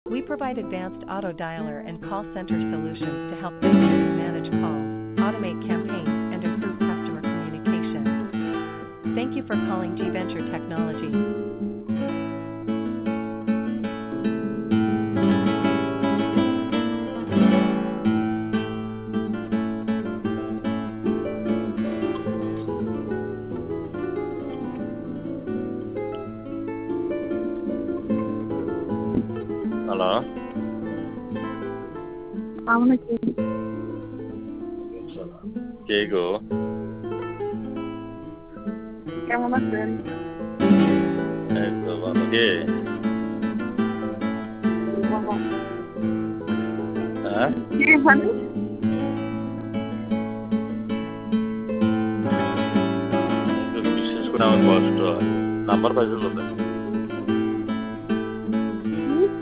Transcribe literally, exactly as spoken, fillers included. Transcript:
We provide advanced auto dialer and call center solutions to help businesses manage calls, automate campaigns, and improve customer communication. Thank you for calling G Venture Technology. Hello, কেমন আছেন? কে গো? কেমন আছেন? এই তো ভালো। কে? বাবা। হ্যাঁ? কে মানে? বিশেষ করে আমার কষ্ট হয়। নাম্বার পাইছো কোথায়?